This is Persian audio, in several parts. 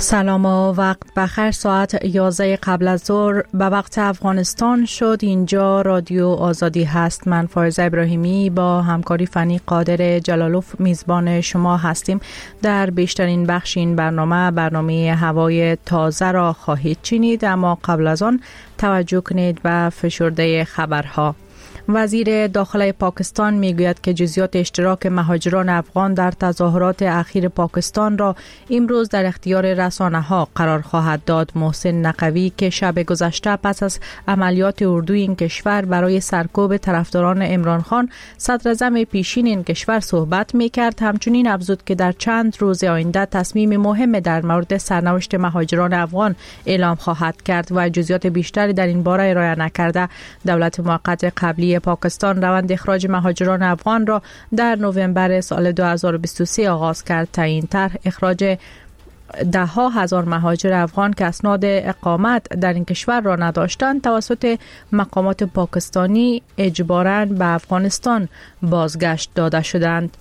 سلام و وقت بخیر. ساعت 11 قبل از ظهر به وقت افغانستان شد. اینجا رادیو آزادی هست. من فایزه ابراهیمی با همکاری فنی قادر جلالوف میزبان شما هستیم. در بیشترین بخش این برنامه هوای تازه را خواهید شنید، اما قبل از آن توجه کنید به فشرده خبرها. وزیر داخله پاکستان میگوید که جزئیات اشتراک مهاجران افغان در تظاهرات اخیر پاکستان را امروز در اختیار رسانه‌ها قرار خواهد داد. محسن نقوی که شب گذشته پس از عملیات اردوی این کشور برای سرکوب طرفداران عمران خان صدراعظم پیشین این کشور صحبت میکرد، همچنین افزود که در چند روز آینده تصمیم مهم در مورد سرنوشت مهاجران افغان اعلام خواهد کرد و جزئیات بیشتری در این باره ارائه نکرده. دولت موقت قبلی پاکستان روند اخراج مهاجران افغان را در نوامبر سال 2023 آغاز کرد. تا این طرح اخراج ده ها هزار مهاجر افغان که اسناد اقامت در این کشور را نداشتند توسط مقامات پاکستانی اجباراً به افغانستان بازگشت داده شدند.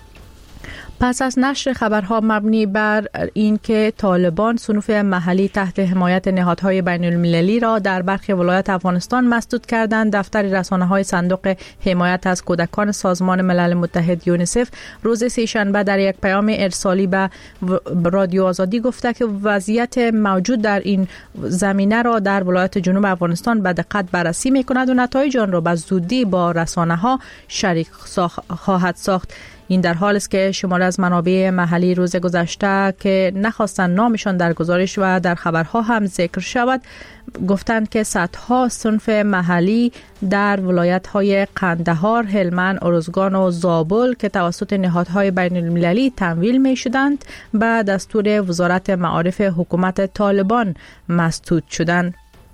پس از نشر خبرها مبنی بر اینکه طالبان صنوف محلی تحت حمایت نهادهای بین المللی را در برخی ولایات افغانستان مسدود کردند، دفتر رسانه‌های صندوق حمایت از کودکان سازمان ملل متحد یونیسف روز سه‌شنبه در یک پیام ارسالی به رادیو آزادی گفته که وضعیت موجود در این زمینه را در ولایات جنوب افغانستان به دقت بررسی می‌کند و نتایج آن را به زودی با رسانه‌ها شریک خواهد ساخت. این در حالی است که شماری از منابع محلی روز گذشته که نخواستند نامشان در گزارش و در خبرها هم ذکر شود گفتند که صدها صنف محلی در ولایت‌های قندهار، هلمند، ارزگان و زابل که توسط نهادهای بین المللی تمویل می‌شدند به دستور وزارت معارف حکومت طالبان مسدود شدند.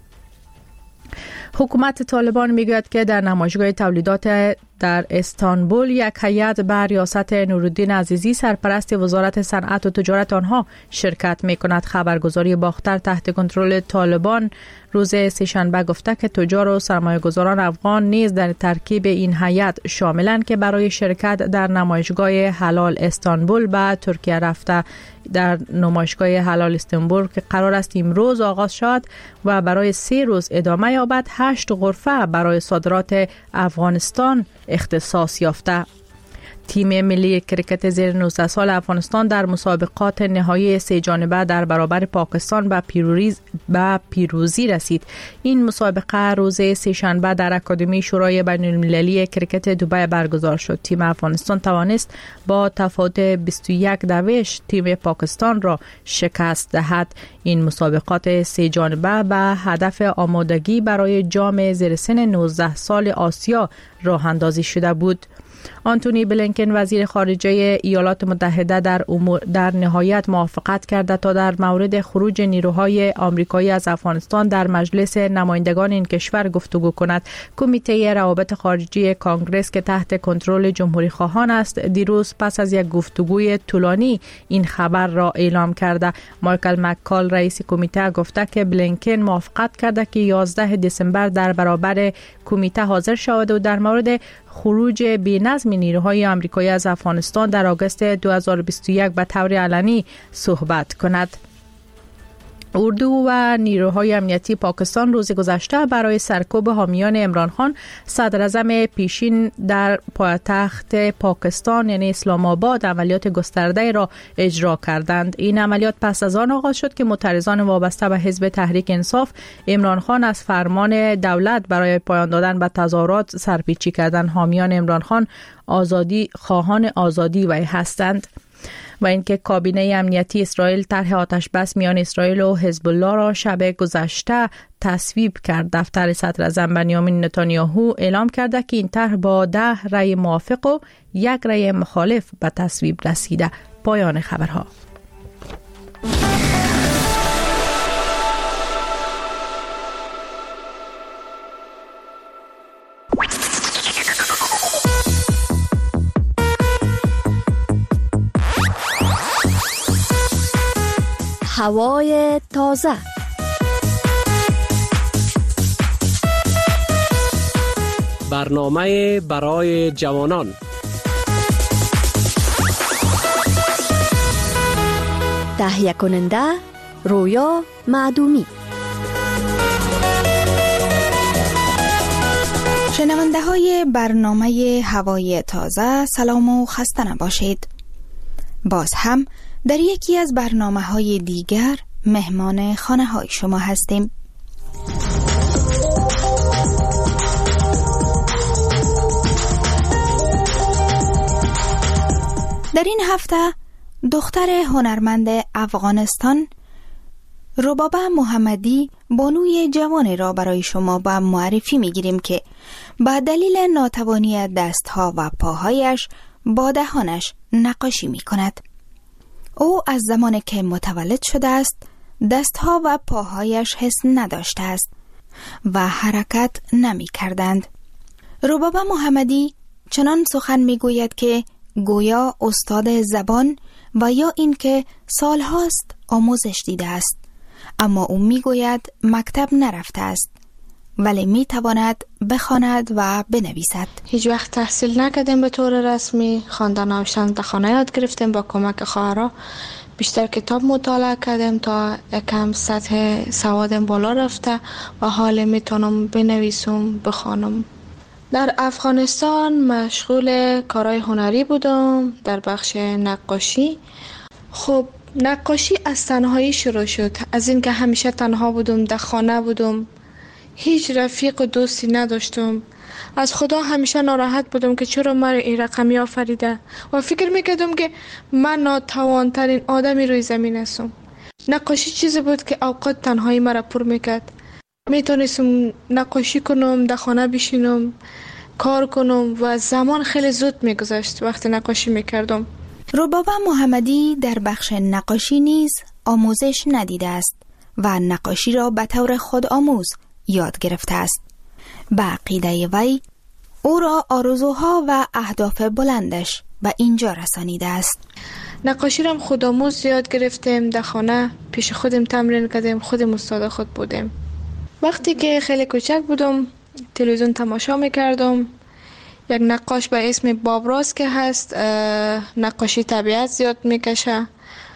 حکومت طالبان میگوید که در نمایشگاه تولیدات در استانبول یک هیئت به ریاست نورالدین عزیزی سرپرست وزارت صنعت و تجارت آنها شرکت می‌کند. خبرگزاری باختر تحت کنترل طالبان روز سه‌شنبه گفته که تجار و سرمایه‌گذاران افغان نیز در ترکیب این هیئت شاملند که برای شرکت در نمایشگاه حلال استانبول به ترکیه رفته. در نمایشگاه حلال استانبول که قرار است امروز آغاز شود و برای 3 روز ادامه یابد، 8 غرفه برای صادرات افغانستان اختصاص یافته. تیم ملی کرکت زیر 19 سال افغانستان در مسابقات نهایی 3 جانبه در برابر پاکستان به پیروزی رسید. این مسابقه روز سه‌شنبه در اکادمی شورای بین المللی کرکت دبی برگزار شد. تیم افغانستان توانست با تفاوت 21 تیم پاکستان را شکست دهد. این مسابقات 3 جانبه به هدف آمادگی برای جام زیر سن 19 سال آسیا راه اندازی شده بود. آنتونی بلینکن وزیر خارجه ایالات متحده در نهایت موافقت کرده تا در مورد خروج نیروهای آمریکایی از افغانستان در مجلس نمایندگان این کشور گفتگو کند. کمیته روابط خارجی کانگرس که تحت کنترل جمهوری خواهان است دیروز پس از یک گفتگوی طولانی این خبر را اعلام کرده. مایکل مککال رئیس کمیته گفته که بلینکن موافقت کرده که 11 دسامبر در برابر کمیته حاضر شود و در مورد خروج بی‌نظم نیروهای آمریکایی از افغانستان در آگوست 2021 به طور علنی صحبت کند. اردو و نیروهای امنیتی پاکستان روز گذشته برای سرکوب حامیان عمران خان صدراعظم پیشین در پایتخت پاکستان یعنی اسلام آباد عملیات گسترده را اجرا کردند. این عملیات پس از آن آغاز شد که معترضان وابسته به حزب تحریک انصاف عمران خان از فرمان دولت برای پایان دادن به تظاهرات سرپیچی کردند. حامیان عمران خان خواهان آزادی وی هستند و اینکه کابینه امنیتی اسرائیل طرح آتش بس میان اسرائیل و حزب الله را شب گذشته تصویب کرد. دفتر صدراعظم بنیامین نتانیاهو اعلام کرده که این طرح با 10 رأی موافق و 1 رأی مخالف به تصویب رسیده. پایان خبرها. هوای تازه. برنامه برای جوانان. تهیه کننده رویا معدومی. شنونده های برنامه هوای تازه، سلام و خسته نباشید. باز هم در یکی از برنامه های دیگر مهمان خانه های شما هستیم. در این هفته دختر هنرمند افغانستان ربابه محمدی بانوی جوان را برای شما با معرفی میگیریم که با دلیل ناتوانی دستها و پاهایش با دهانش نقاشی می کند. او از زمانی که متولد شده است دستها و پاهایش حس نداشته است و حرکت نمی کردند. ربابه محمدی چنان سخن می گوید که گویا استاد زبان و یا اینکه سالهاست آموزش دیده است، اما او می گوید مکتب نرفته است ولی می تواند بخواند و بنویسد. هیچ وقت تحصیل نکردیم به طور رسمی، خواندن و نوشتن در خانه یاد گرفتیم با کمک خواهرها. بیشتر کتاب مطالعه کردیم تا یکم سطح سوادم بالا رفته و حال میتونم بنویسم بخوانم. در افغانستان مشغول کارهای هنری بودم در بخش نقاشی. خب نقاشی از تنهایی شروع شد، از اینکه همیشه تنها بودم، در خانه بودم، هیچ رفیق و دوستی نداشتم. از خدا همیشه ناراحت بودم که چرا من این رقمی آفریده و فکر میکردم که من ناتوانترین آدمی روی زمین هستم. نقاشی چیزی بود که اوقات تنهایی مرا پر میکرد. میتونستم نقاشی کنم، در خانه بشینم، کار کنم و زمان خیلی زود میگذشت وقتی نقاشی میکردم. ربابه محمدی در بخش نقاشی نیز آموزش ندیده است و نقاشی را به طور خود آموز یاد گرفته است. به عقیده وی او را آرزوها و اهداف بلندش به اینجا رسانیده است. نقاشی را خود آموز یاد گرفتیم، در خانه پیش خودم تمرین کردیم، خودم استاد خود بودیم. وقتی که خیلی کوچک بودم تلویزیون تماشا میکردم. یک نقاش به اسم بابراس که هست نقاشی طبیعت زیاد میکشه.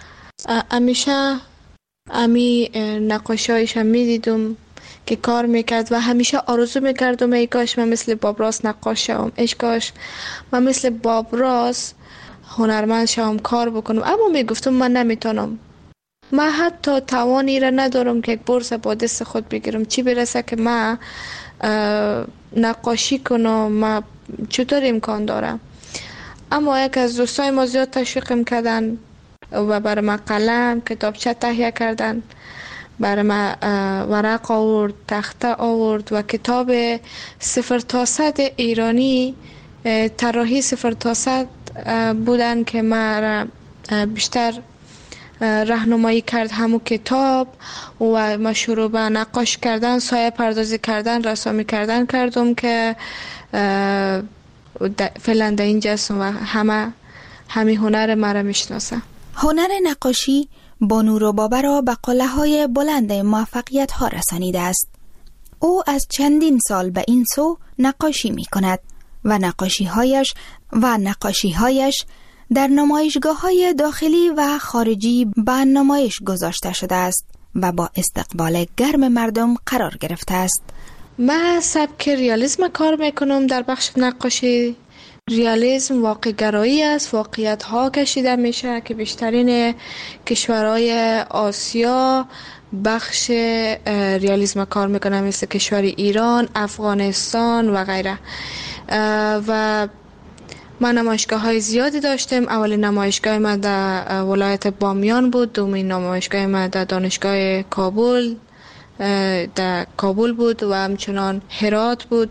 همیشه امی نقاشی‌هایش هم میدیدم که کار میکرد و همیشه آرزو میکردم ای کاش من مثل بابراس نقاش شوم، ای کاش من مثل بابراس هنرمند شوم، کار بکنم. اما میگفتم من نمیتونم، من حتی توانی را ندارم که یک برس با دست خود بگیرم، چی برسه که من نقاشی کنم، من چطور امکان دارم. اما یک از دوستای ما زیاد تشویقم کردن و برای من قلم، کتابچه تهیه کردن، برای من ورق آورد، تخته آورد و کتاب 0 تا 100 ایرانی، طراحی 0 تا 100 بودن که من بیشتر راهنمایی کرد همون کتاب و من شروع به نقاش کردن، سایه پردازی کردن، رسامی کردن کردم که فعلا در اینجا هستم و همه هنر مرا میشناسه. هنر نقاشی بانو ربابه را به قله‌های بلند موفقیت ها رسانیده است. او از چندین سال به این سو نقاشی می کند و نقاشی‌هایش در نمایشگاه‌های داخلی و خارجی به نمایش گذاشته شده است و با استقبال گرم مردم قرار گرفته است. من سبک ریالیسم کار میکنم در بخش نقاشی. ریالیسم واقع گرایی است، واقعیت ها کشیده میشه که بیشترین کشورهای آسیا بخش ریالیسم کار میکنن، مثل کشور ایران، افغانستان و غیره. و من نمایشگاه های زیادی داشتم. اولین نمایشگاه من در ولایت بامیان بود، دومین نمایشگاه من در دانشگاه کابل در کابل بود و همچنان هرات بود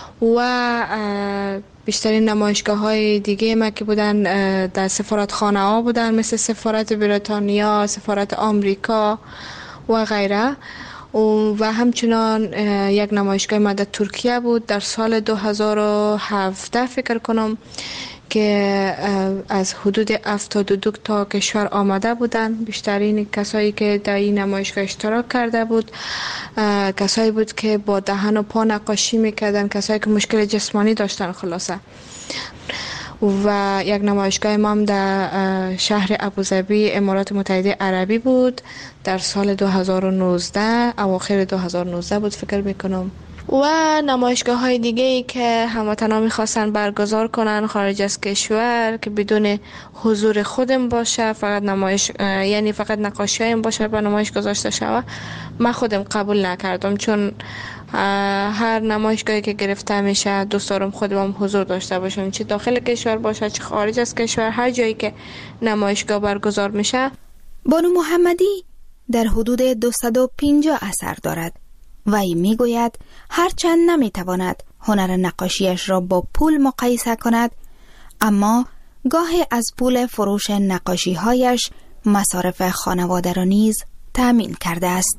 و بیشترین نمایشگاه های دیگه ما که بودن در سفارتخانه ها بودن، مثل سفارت بریتانیا، سفارت آمریکا و غیره. و همچنان یک نمایشگاه ما در ترکیه بود در سال 2017 فکر کنم که از حدود 72 تا کشور آمده بودن. بیشترین کسایی که در این نمایشگاه اشتراک کرده بود کسایی بود که با دهن و پا نقاشی میکردن، کسایی که مشکل جسمانی داشتن خلاصه. و یک نمایشگاه ما هم در شهر ابوظبی امارات متحده عربی بود در سال 2019 اواخر 2019 بود فکر میکنم. و نمایشگاه های دیگه ای که هموطنان میخواستن برگزار کنن خارج از کشور که بدون حضور خودم باشه، فقط یعنی فقط نقاشی هایم باشه و نمایش گذاشته شود، من خودم قبول نکردم، چون هر نمایشگاهی که گرفته میشه دوست دارم خودم حضور داشته باشم، چه داخل کشور باشه چه خارج از کشور، هر جایی که نمایشگاه برگزار میشه. بانو محمدی در حدود 250 اثر دارد و ای میگوید هرچند نمیتواند هنر نقاشیش را با پول مقایسه کند، اما گاهی از پول فروش نقاشی هایش مصارف خانواده را نیز تأمین کرده است.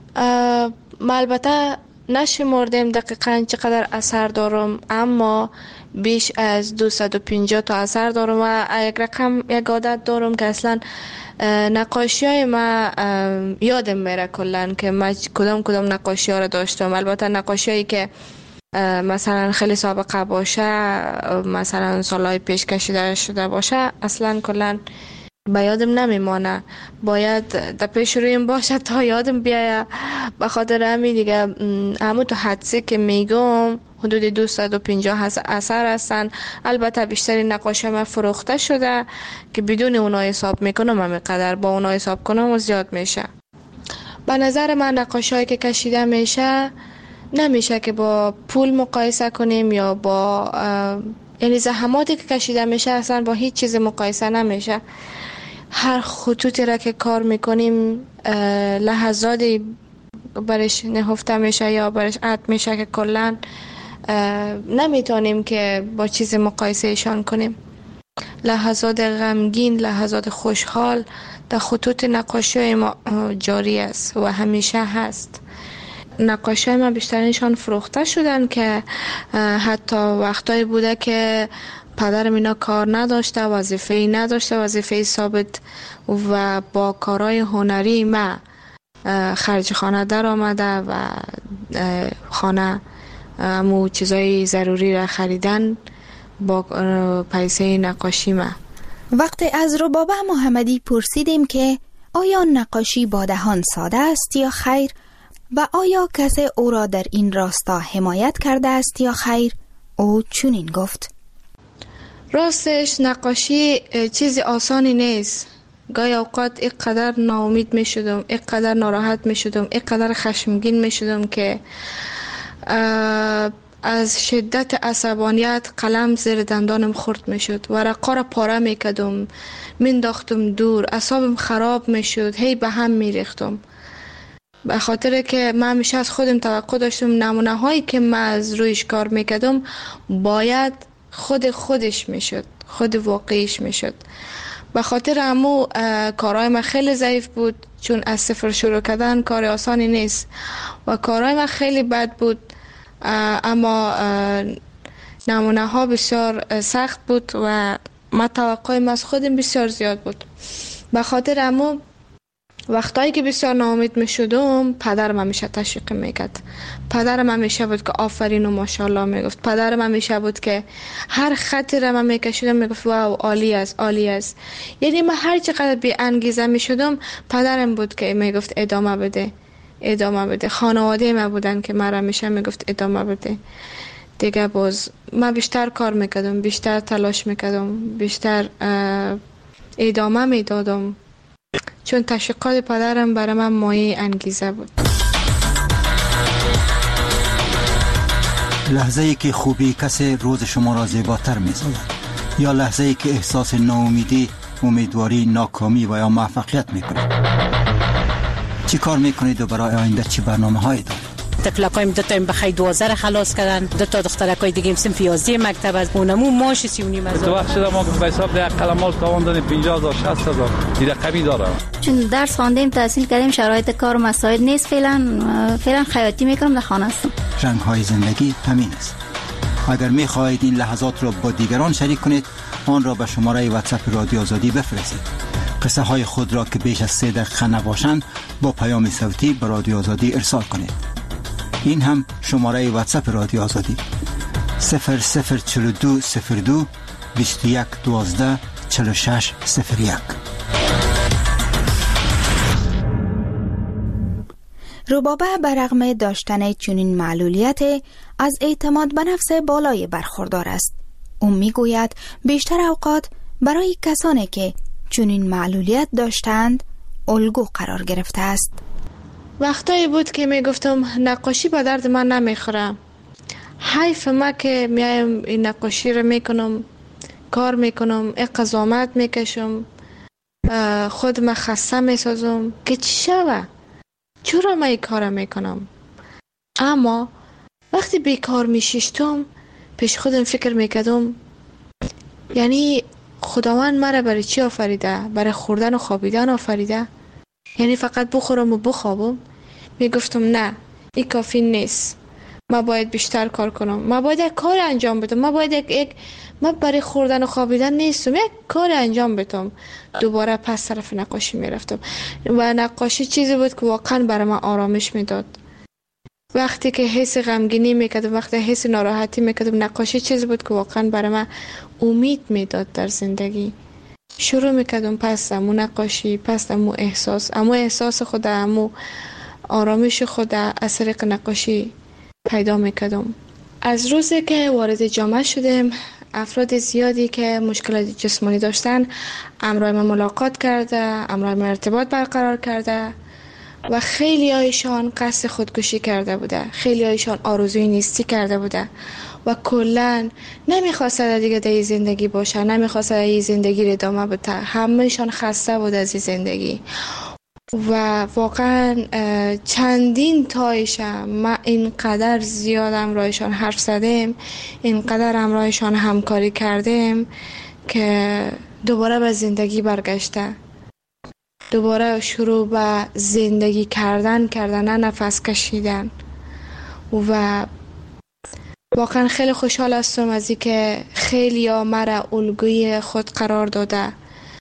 البته نشمردم دقیقاً چقدر اثر دارم، اما بیش از 250 تا اثر دارم و یک عادت دارم که اصلا نقاشی های ما یادم میره کلن که من کدام نقاشی ها را داشتم. البته نقاشی هایی که مثلا خیلی سابقه باشه، مثلا سالهای پیش کشیده شده باشه، اصلا کلن به یادم نمیمانه، باید در پیش رویم باشه تا یادم بیایه. به خاطر همین دیگه همون تو حدسی که میگم حدود 250 اثر هستن. البته بیشتری نقاشی من فروخته شده که بدون اونا حساب میکنم، همینقدر با اونا حساب کنم و زیاد میشه. به نظر من نقاشی هایی که کشیده میشه نمیشه که با پول مقایسه کنیم یا با یعنی زحماتی که کشیده میشه اصلا با هیچ چیز مقایسه نمیشه. هر خطوطی را که کار میکنیم لحظاتی برش نهفته میشه یا برش عد میشه که کلن نمیتونیم که با چیز مقایسه ایشان کنیم. لحظات غمگین، لحظات خوشحال در خطوط نقاشی ما جاری است و همیشه هست. نقاشی ما بیشترینشان فروخته شدن که حتی وقتایی بوده که پدرم اینا کار نداشته، وظیفه‌ای نداشته، وظیفه ثابت، و با کارهای هنری ما خرج خانه در آمده و خانه امو چیزای ضروری را خریدن با پیسه نقاشی ما. وقتی از ربابه محمدی پرسیدیم که آیا نقاشی با دهان ساده است یا خیر و آیا کسی او را در این راستا حمایت کرده است یا خیر، او چنین گفت: راستش نقاشی چیز آسانی نیست. گاهی اوقات اینقدر ناامید می شدم، اینقدر ناراحت می شدم، اینقدر خشمگین می شدم که از شدت عصبانیت قلم زیر دندانم خورد می شد، ورقا را پاره می کدم، مینداختم دور، اعصابم خراب می شد، هی به هم می ریختم. به خاطر که من همیشه از خودم توقع داشتم نمونه هایی که من از رویش کار می کدم باید خودش می شد، خود واقعیش می شد. به خاطر امو کارهای من خیلی ضعیف بود، چون از صفر شروع کردن کار آسانی نیست و کارهای من خیلی بد بود، اما نمونه ها بسیار سخت بود و من توقعیم از خودم بسیار زیاد بود. به خاطر امو وقتایی که بسیار ناامید می شدم پدرم همیشه تشویق میکرد. پدرم همیشه بود که آفرین و ماشاءالله میگفت. پدرم همیشه بود که هر خطی را من میکشیدم میگفت واو عالی است، عالی است. یعنی من هر چقدر بی انگیزه می شدم پدرم بود که میگفت ادامه بده، ادامه بده. خانواده ما بودن که من همیشه میگفت ادامه بده. دیگه باز من بیشتر کار میکردم، بیشتر تلاش میکردم، بیشتر ادامه میدادم، چون تشویقات پدرم برای من مایه انگیزه بود. لحظه ای که خوبی کسی روز شما را زیباتر می‌سازد یا لحظه ای که احساس ناامیدی، امیدواری، ناکامی و یا موفقیت می‌کنید؟ چی کار می‌کنید و برای آینده چی برنامه‌هایی دارید؟ تفلقایم دو تا این بخی 12 خلاص کردن، دو تا دخترکای دیگه صنف 11 مکتب از اونمو ماش 39 هزار. تو وقت شده ما به حساب ده قلمال تاوان دادیم 50000 60000 این رقمی داره. چون درس خواندیم، تحصیل کردیم، شرایط کار مساعد نیست، فعلا خیاطی میکنم، در خانه هستم. رنگ‌های زندگی همین است. اگر می‌خواهید این لحظات را با دیگران شریک کنید، آن را به شماره واتساپ رادیو آزادی بفرستید. قصه های خود را که بیش از 3 دقیقه نباشند با پیام صوتی به رادیو آزادی ارسال کنید. این هم شماره واتساپ رادیو آزادی 004202 21 12 46 01. ربابه برغم داشتن چنین معلولیت از اعتماد به نفس بالای برخوردار است. او میگوید بیشتر اوقات برای کسانی که چنین معلولیت داشتند الگو قرار گرفته است. وقتایی بود که میگفتم نقاشی به درد من نمیخوره، حیف ما که میایم این نقاشی رو میکنم، کار میکنم، اقضامت میکشم، خود ما خسته میسازم که چی شوه، چرا ما این کار میکنم. اما وقتی بیکار میشیشتم پیش خودم فکر میکردم یعنی خداوند مرا برای چی آفریده؟ برای خوردن و خوابیدن آفریده؟ یعنی فقط بخورم و بخوابم؟ میگفتم نه، این کافی نیست، ما باید بیشتر کار کنم، ما باید یک کار انجام بدم، ما برای خوردن و خوابیدن نیستم، یک کار انجام بدم. دوباره پس طرف نقاشی میرفتم و نقاشی چیزی بود که واقعا برای من آرامش میداد. وقتی که حس غمگینی میکردم، وقتی حس ناراحتی میکردم، نقاشی چیزی بود که واقعا برای من امید میداد در زندگی. شروع میکردم پس امو نقاشی، پس امو احساس خود، امو آرامش خود از طریق نقاشی پیدا میکردم. از روزی که وارد جامعه شدم، افراد زیادی که مشکلات جسمانی داشتن همراه من ملاقات کرده، همراه من ارتباط برقرار کرده و خیلی هایشان قصد خودکشی کرده بوده، خیلی هایشان آرزوی نیستی کرده بوده و کلن نمیخواسته دیگه در زندگی باشه، نمیخواسته این زندگی رو ادامه بده، همهشان خسته بود از این زندگی. و واقعا چندین تایشم ما اینقدر زیاد همراهشان حرف زدیم، اینقدر همراهشان همکاری کردیم که دوباره به زندگی برگشته، دوباره شروع به زندگی کردن نفس کشیدن. و واقعا خیلی خوشحال هستم از اینکه خیلی ها مرا الگوی خود قرار داده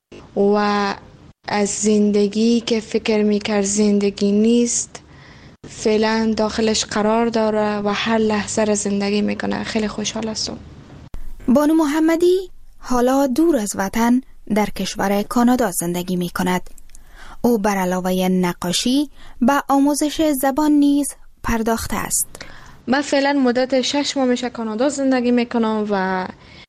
و از زندگی که فکر میکرد زندگی نیست فعلا داخلش قرار داره و هر لحظه را زندگی میکنه. خیلی خوشحال هستم. بانو محمدی حالا دور از وطن در کشور کانادا زندگی میکند. او بر علاوه نقاشی به آموزش زبان نیز پرداخته است. من فعلا مدت 6 ماه میشه کانادا زندگی میکنم و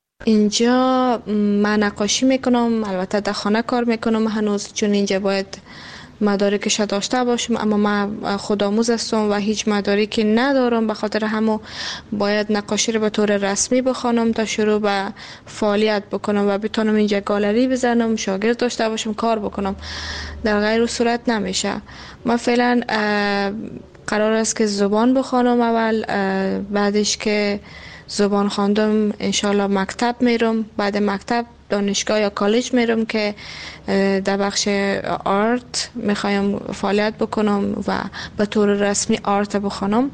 اینجا من نقاشی میکنم، البته در خانه کار میکنم هنوز، چون اینجا باید مدارکش داشته باشم، اما من خودآموز هستم و هیچ مدارکی ندارم، به خاطر همون باید نقاشی رو به طور رسمی بخوانم تا شروع به فعالیت بکنم و بتونم اینجا گالری بزنم، شاگرد داشته باشم، کار بکنم. در غیر صورت نمیشه. من فعلا قرار است که زبان بخوانم اول، بعدش که زبان خواندم انشالله مکتب میرم، بعد مکتب دانشگاه یا کالج میرم که در بخش آرت میخوایم فعالیت بکنم و به طور رسمی آرت بخوانم.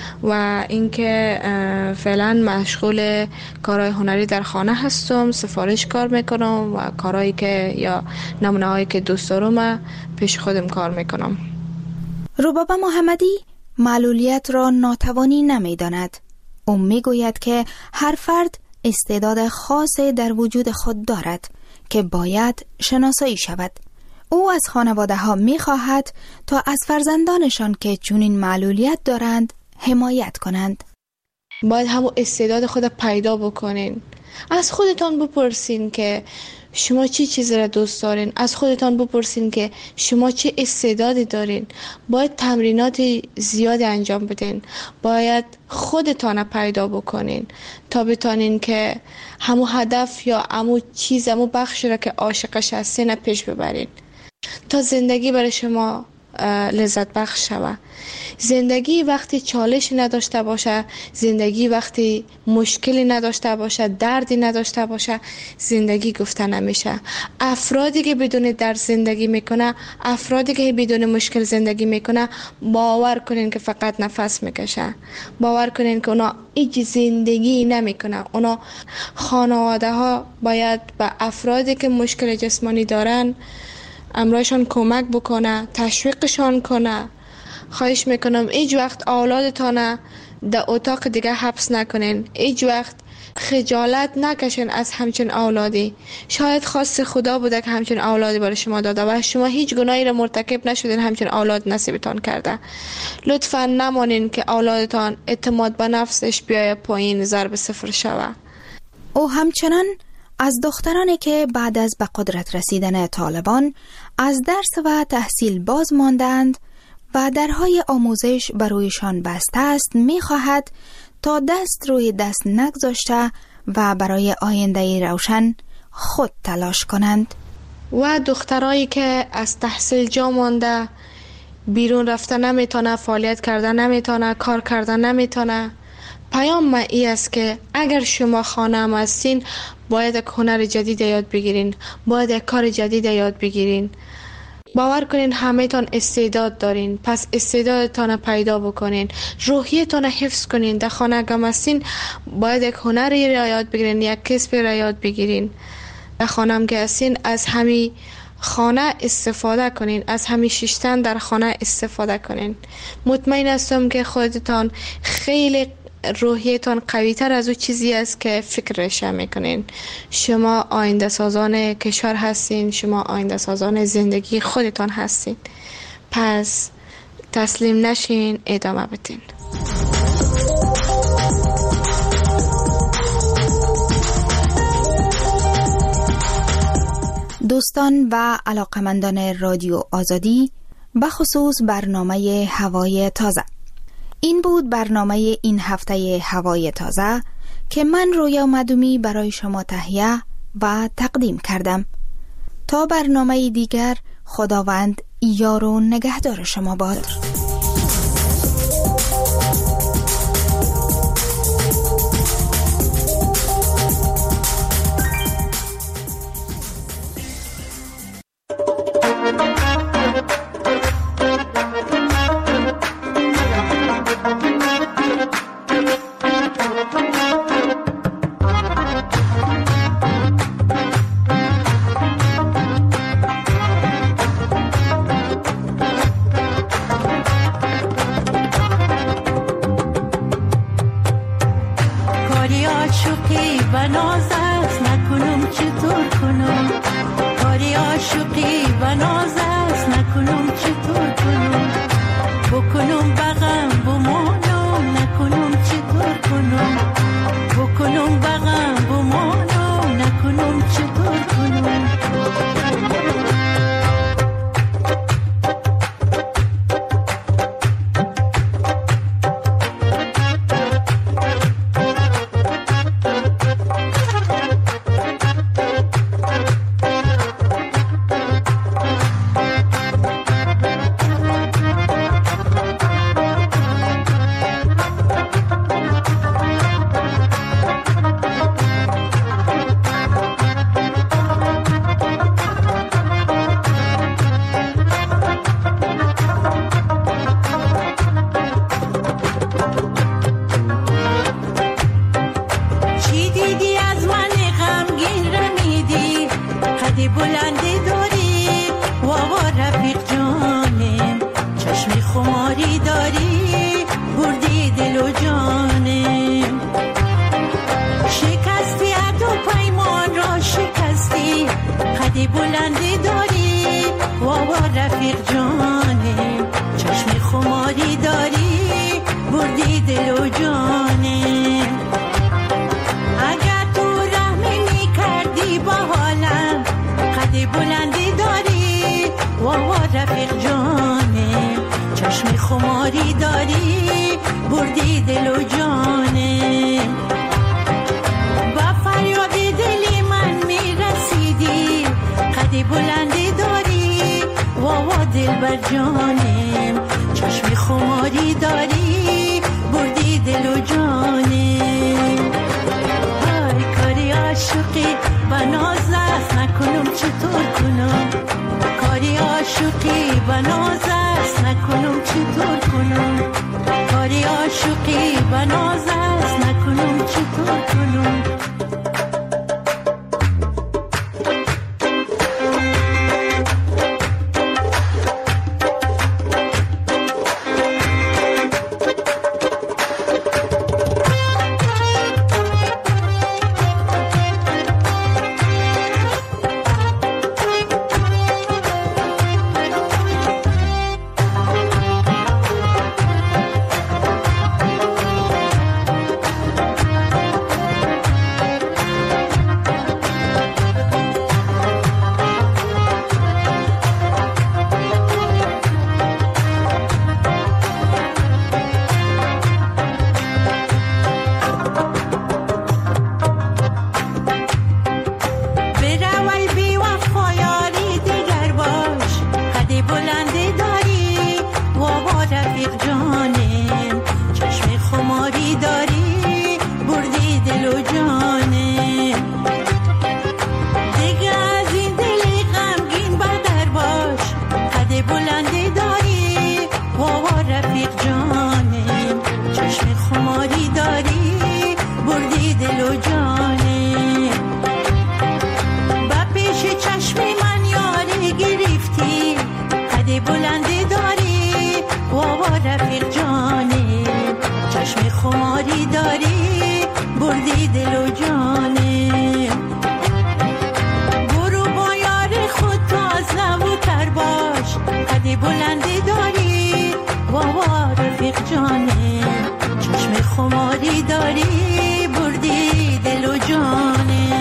و اینکه فعلا مشغول کارهای هنری در خانه هستم، سفارش کار میکنم و کارهایی که یا نمونه هایی که دوست دارم پیش خودم کار میکنم. ربابه محمدی معلولیت را ناتوانی نمیداند. او میگوید که هر فرد استعداد خاصی در وجود خود دارد که باید شناسایی شود. او از خانواده ها میخواهد تا از فرزندانشان که چنین معلولیت دارند حمایت کنند. باید همون استعداد خود پیدا بکنین. از خودتان بپرسین که شما چی چیزی را دوست دارین، از خودتان بپرسین که شما چه استعدادی دارین. باید تمرینات زیاد انجام بدین، باید خودتان پیدا بکنین تا بتانین که همون هدف یا همون چیز، همون بخشی را که عاشقش هستین پیش ببرین تا زندگی برای شما لذت بخش شود. زندگی وقتی چالش نداشته باشه، زندگی وقتی مشکلی نداشته باشه، دردی نداشته باشه، زندگی گفته نمیشه. افرادی که بدون درد زندگی میکنه، افرادی که بدون مشکل زندگی میکنه، باور کنین که فقط نفس میکشه. باور کنین که اونا هیچ زندگی نمیکنه. اونا خانواده ها باید به افرادی که مشکل جسمانی دارن امرایشان کمک بکنه، تشویقشان کنه. خواهش میکنم هیچ وقت اولادتان در اتاق دیگه حبس نکنین. هیچ وقت خجالت نکشین از همچین اولادی. شاید خواست خدا بوده که همچین اولادی برای شما داده و شما هیچ گناهی را مرتکب نشدین، همچین اولاد نصیبتان کرده. لطفا نمانین که اولادتان اعتماد به نفسش بیای پایین، ضرب صفر شوه. او همچنان از دخترانی که بعد از به قدرت رسیدن طالبان از درس و تحصیل باز ماندند و درهای آموزش برویشان بسته است می‌خواهد تا دست روی دست نگذاشته و برای آینده روشن خود تلاش کنند. و دخترایی که از تحصیل جا مانده، بیرون رفته نمیتونه، فعالیت کرده نمیتونه، کار کرده نمیتونه، پیام ما ای است که اگر شما خانه هم هستین باید یک هنر جدید یاد بگیرین، باید یک کار جدید یاد بگیرین. باور کنین همه تان استعداد دارین، پس استعدادتان پیدا بکنین، روحیتان حفظ کنین. در خانه گم هستین باید یک هنری را یاد بگیرین، یک کسب را یاد بگیرین. در خانه هم که هستین از همی خانه استفاده کنین، از همی ششتن در خانه استفاده کنین. مطمئن هستم که خودتان خیلی روحیتان قوی تر از او چیزی است که فکرش میکنین. شما آینده سازان کشور هستین، شما آینده سازان زندگی خودتان هستین. پس تسلیم نشین، ادامه بدین. دوستان و علاقمندان رادیو آزادی، بخصوص برنامه هوای تازه، این بود برنامه این هفته هوای تازه که من رویا مدومی برای شما تهیه و تقدیم کردم. تا برنامه دیگر، خداوند یار و نگهدار شما باد. و جانه. دیگه از این دلی غمگین بدر باش، قد بلندی داری بابا رفیق جانه. چشم خماری داری بردی دل و جانه. با پیش چشم من یاری گرفتی، قد بلندی داری بابا رفیق جانه. چشم خماری داری بردی دل و جانه. برو با یار خود تازه و تر باش، قد بلندی داری بابا رفیق جانه. چشم خماری داری بردی دل و جانه.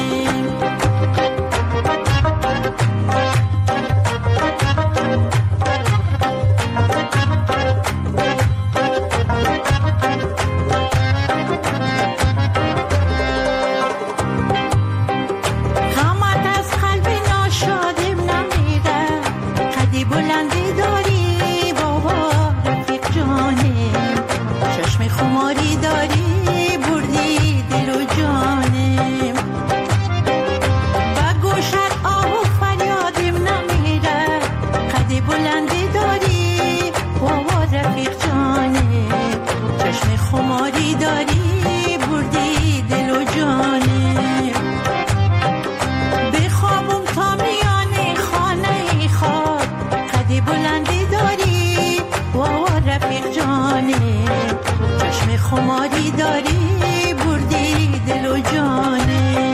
خماری داری بردی دل و جانه.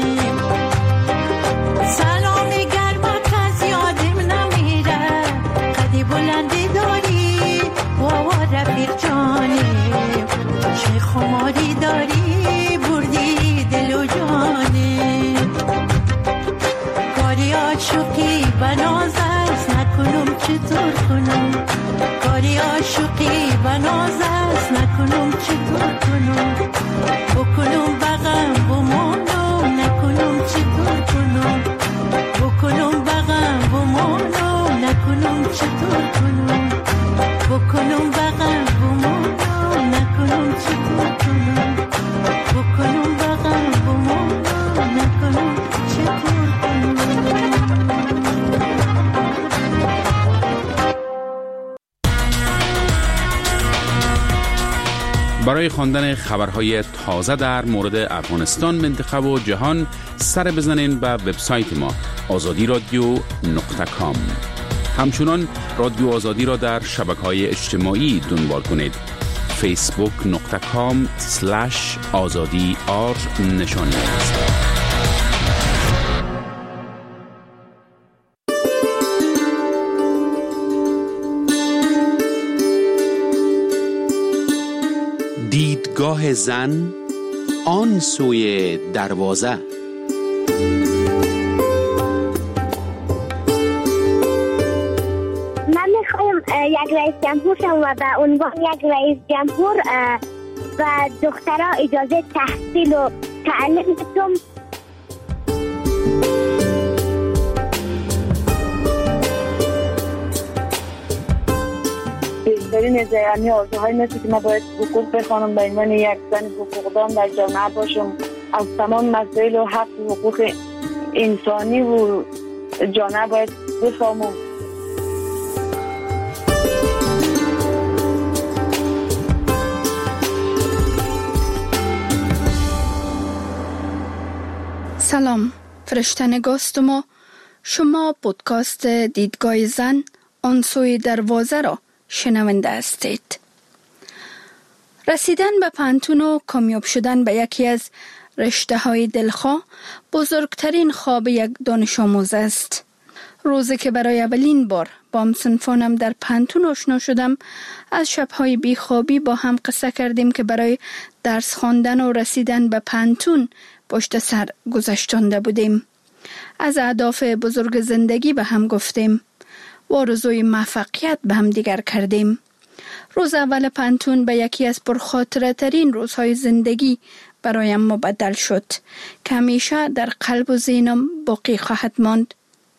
سلام گرمت از یادم نمیره، قد بلندی داری بابا رفیق جانه. چشم خماری داری بردی دل و جانه. کاری عاشقی بناز است نکنم چطور کنم. کاری عاشقی بناز است نکنم چطور کنم. بکنم بغم بمانم نکنم چطور کنم. بکنم بغم بمانم نکنم چطور کنم. بکنم بغم بمانم نکنم چطور کنم. بکنم بغم بمانم نکنم چطور کنم. برای خواندن خبرهای تازه در مورد افغانستان، منطقه و جهان سر بزنین به وبسایت ما azadi.radio.com. همچنان رادیو آزادی را در شبکه‌های اجتماعی دنبال کنید. facebook.com/azadi نشانی است. دیدگاه زن آن سوی دروازه. من میخوایم یک رئیس جمهور شم و به عنوان یک رئیس جمهور و دخترها اجازه تحصیل و تعلیم بدم. بهترین یعنی آرزوهای مثل که ما باید حقوق بخوانم به عنوان یک زن حقوقدان در جامعه باشم، از تمام مسائل و حق و حقوق انسانی و جامعه باید بفهمم. سلام، فرشته نگاست ما. شما پودکاست دیدگاه زن آن سوی دروازه را شنونده هستید. رسیدن به پانتون و کامیاب شدن به یکی از رشته های دلخواه بزرگترین خواب یک دانش آموز است. روزی که برای اولین بار با همصنفانم در پانتون آشنا شدم، از شب‌های بیخوابی با هم قصه کردیم که برای درس خواندن و رسیدن به پانتون پشت سر گذشتانده بودیم. از اهداف بزرگ زندگی به هم گفتیم و آرزوی موفقیت به هم دیگر کردیم. روز اول پانتون به یکی از پرخاطره ترین روزهای زندگی برایم مبدل شد که همیشه در قلب و ذهنم باقی خواهد ماند.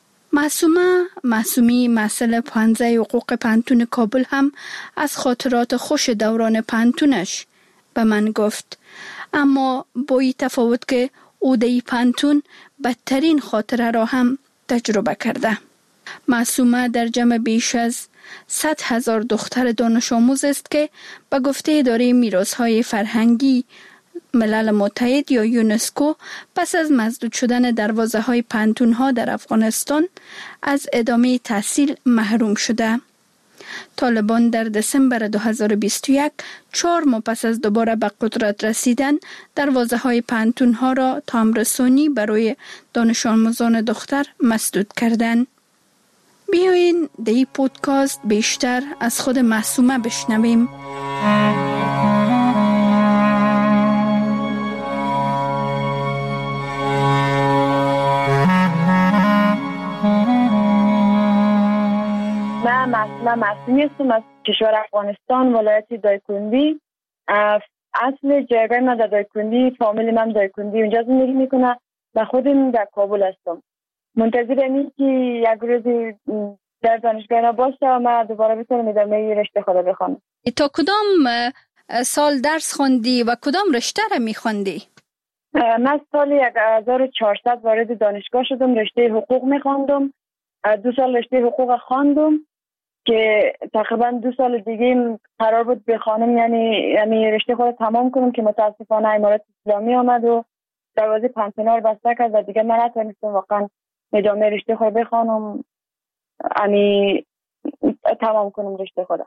معصومی مسئله پانزه حقوق پانتون کابل هم از خاطرات خوش دوران پانتونش به من گفت. اما با این تفاوت که او در پانتون بدترین خاطره را هم تجربه کرده. معصومه در جمع بیش از 100,000 دختر دانش آموز است که به گفته اداره میراث‌های فرهنگی ملل متحد یا یونسکو پس از مسدود شدن دروازه‌های پانتون‌ها در افغانستان از ادامه تحصیل محروم شده. طالبان در دسامبر 2021 4 ماه پس از دوباره به قدرت رسیدن دروازه‌های پانتون‌ها را تامرسانی برای دانش آموزان دختر مسدود کردند. بیایین در این پودکاست بیشتر از خود معصومه بشنویم. من معصومی هستم از کشور افغانستان، ولایت دایکندی. اصل جایگاه من در دایکندی، فامیلی من دایکندی اونجا زندگی میکنه و خودم در کابل هستم. منتظر اینم که یک روز در دانشگاه را باشه و من دوباره بتونم ادامه رشته خود بخونم. تا کدام سال درس خوندی و کدام رشته را میخوندی؟ من سال 1400 وارد دانشگاه شدم، رشته حقوق میخوندم. 2 سال رشته حقوق خواندم که تقریبا 2 سال دیگه قرار بود بخوانم، یعنی رشته خود تمام کنم که متاسفانه امارات اسلامی آمد و دروازه پانتون رو بسته کرد و دیگه من نتونستم واقعا ادامه رشته خود بخوانم، یعنی تمام کنم رشته خود.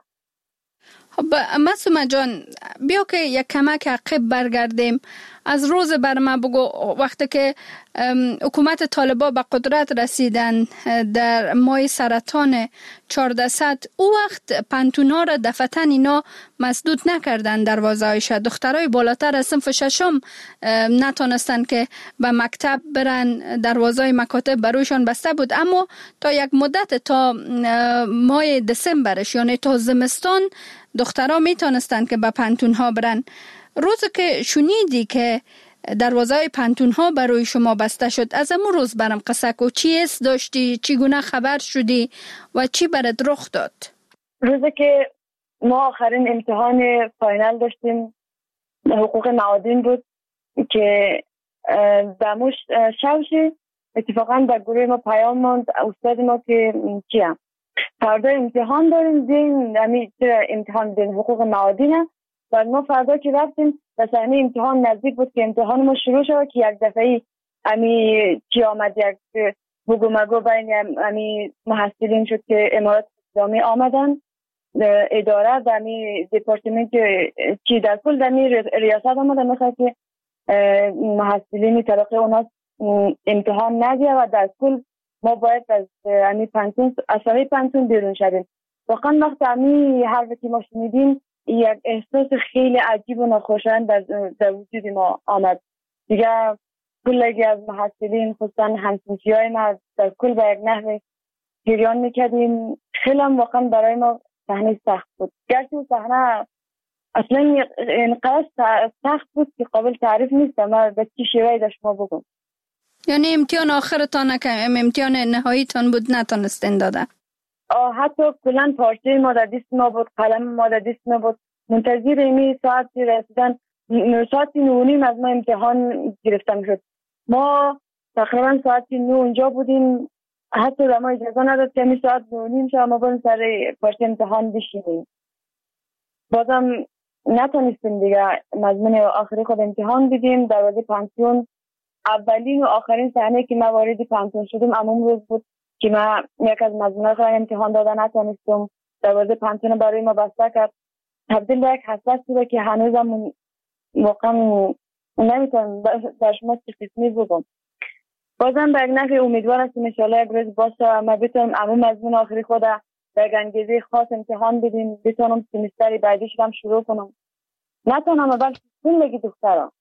خب معصومه جان، بیا که یک کمک عقب برگردیم. از روز بر ما بگو، وقتی که حکومت طالبان به قدرت رسیدن در ماه سرطان 1400، او وقت پانتون‌ها را دفعتاً اینا مسدود نکردن دروازه‌هایش. دخترای بالاتر از صنف ششم نتونستن که به مکتب برن، دروازه‌های مکاتب برویشان بسته بود. اما تا یک مدت، تا ماه دسامبرش یعنی تا زمستان، دخترها میتونستن که به پانتون‌ها برن. روزی که شنیدی که دروازه‌های پانتون‌ها برای شما بسته شد، از همون روز برام قصه کو. چی حس داشتی؟ چگونه خبر شدی و چی برات رخ داد؟ روزی که ما آخرین امتحان فاینال داشتیم، حقوق معادن بود که دموش شوشی اتفاقا در گروه ما پیام ماند استاد ما که چیم فردا امتحان داریم، دین امتحان دین حقوق معادن. و ما فردا که رفتیم و صحنه امتحان نزدیک بود که امتحان ما شروع شد که یک دفعه چی آمد، یک بگو مگو بین محصلین شد که امارات اسلامی آمدن، اداره در دپارتمنت چی در کل در ریاست آمدن میخواد که محصلین طبقه اونا امتحان ندیه و در کل ما باید از پانتون پانتون بیرون شدیم. واقعا وقت حرفی که ما شنیدیم یک احساس خیلی عجیب و ناخوشایند در وجود ما آمد. دیگه کلگی از محصلین خصوصا همسنفیای ما در کل به یک نحو گریان میکردیم. خیلی هم واقعا برای ما صحنه سخت بود، گرچه صحنه اصلا اینقدر سخت بود که قابل تعریف نیست. ما به چی شیوهی در شما بگم، یعنی امتحان آخرتان امتحان نهاییتان بود نتونستین داده؟ حتی کلن پارچه ما در دست ما بود، قلم ما در دست ما بود. منتظر امی ساعتی رسیدن، ساعتی 9:30 از ما امتحان گرفتم شد. ما تقریبا ساعتی 9 اونجا بودیم، حتی ما اجازه نداد که امی ساعت 9:30 شد ما بریم سر پارچه امتحان بشینیم. بازم نتونستیم دیگه مضمون آخری خود امتحان بدیم. دروازه پانتون اولین و آخرین صحنه که ما وارد پانتون شدیم همون روز بود که ما یک از مضمون‌های خود امتحان دادن نتونستم. دروازه پانتون برای ما بسته کرد. تبدیل به یک حسرت شده که هنوزم واقعا نمیتونم در شما چه قسمی بگم. بازم به یک نحو امیدوار هستم انشاءالله یک روز باشه ما بتونم همون مضمون آخری خود در یک انگیزه خاص امتحان بدیم، بتونم سمستر بعدیش هم شروع کنم. نتونم بلکه زندگی دخترها.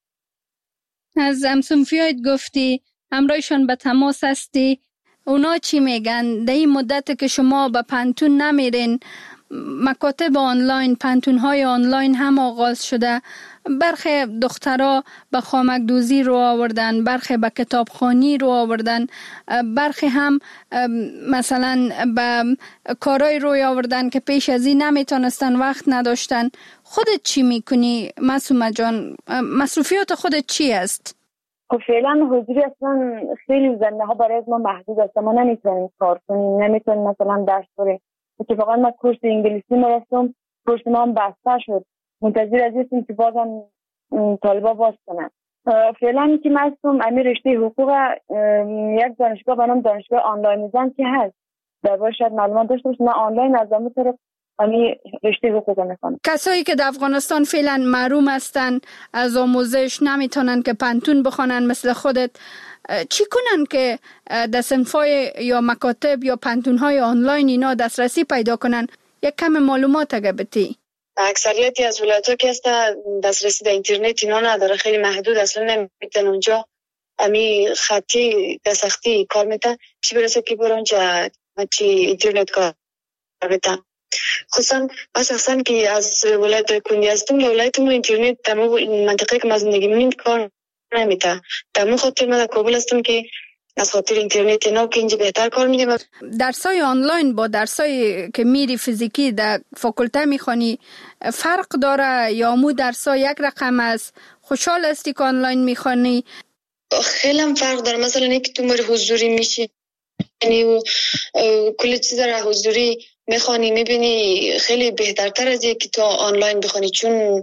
از همسنفیایت گفتی همراهشان به تماس هستی، اونا چی میگن؟ در این مدت که شما به پانتون نمیرین، مکاتب آنلاین، پانتون های آنلاین هم آغاز شده، برخی دخترها به خامک دوزی رو آوردن، برخی به کتابخوانی رو آوردن، برخی هم مثلا به کارای روی آوردن که پیش از این نمیتونستن، وقت نداشتن. خودت چی میکنی معصومه جان؟ مصروفیات خودت چی است؟ خب فعلا حضوری اصلا خیلی زمینه ها برای ما محدود است. ما نمیتونیم کار کنیم، نمیتونیم مثلا درس بریم. اتفاقا من کورس انگلیسی ما رفتم، کورس ما هم بسته شد. منتظر از هستیم که بازم طالبا باز کنن. فعلا که من هستم امیر رشته حقوق یک دانشگاه به نام دانشگاه آنلاین میزان که هست. در باید شاید معلومات داشته باشم. من آنلاین از همون طرف رشته حقوق میخوانم. کسایی که در افغانستان فعلا محروم هستن از آموزش، نمیتونن که پانتون بخونن مثل خودت، چی کنن که در صنفای یا مکاتب یا پانتون‌های آنلاین اینا دسترسی پیدا کنن؟ یک کم معلومات اگه بتی. اکثریتی از ولایت‌ها که هستن دسترسی به اینترنت اینا نداره، خیلی محدود، اصلا نمیتونن اونجا امی خطی دستخطی کار میتن، چی برسه که برون اونجا چی اینترنت کار میتن. خصوصا من شخصا که از ولایت کندی هستم، ولایت ما اینترنت در منطقه که ما زندگی می‌کنیم کار نمیتن. در اون خاطر من در کابل هستم که از خاطر اینترنت اینا که اینجا بهتر کار میدیم. درسای آنلاین با درسای که میری فیزیکی در فاکولته میخوانی فرق داره یا مو درسای یک رقم است؟ خوشحال هستی که آنلاین میخوانی؟ خیلی هم فرق داره. مثلا اینکه تو مر حضوری میشی و کل چیز را حضوری میخوانی میبینی خیلی بهترتر از اینکه تو آنلاین بخوانی، چون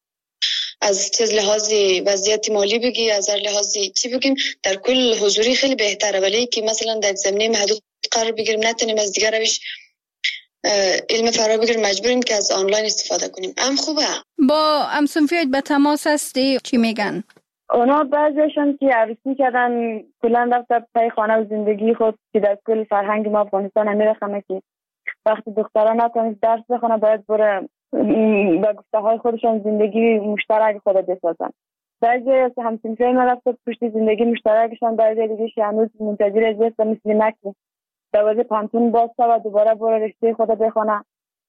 از چیز لحاظی وضعیت مالی بگی، از لحاظی چی بگیم، در کل حضوری خیلی بهتره. ولی که مثلا در زمینه محدود قرار بگیریم، نتونیم از دیگر روش علم فرا بگیریم، مجبوریم که از آنلاین استفاده کنیم. خوبه. با همسنفیات به تماس هستی؟ چی میگن؟ اونا بعضیشون که عروسی کردن کلا رفت پای خانه و زندگی خود، که در کل فرهنگ ما افغانستان میرخمه که وقتی دختران نتونست درس بخونه باید بره با گفته های خودشان زندگی مشترک خود بسازن. بعضی از همسنفیای ما رفت پشت زندگی مشترکشان، بعضی دیگه هنوز منتظر از است مثل مکی دوازه پانتون باسته و دوباره بره رشته خود بخونه.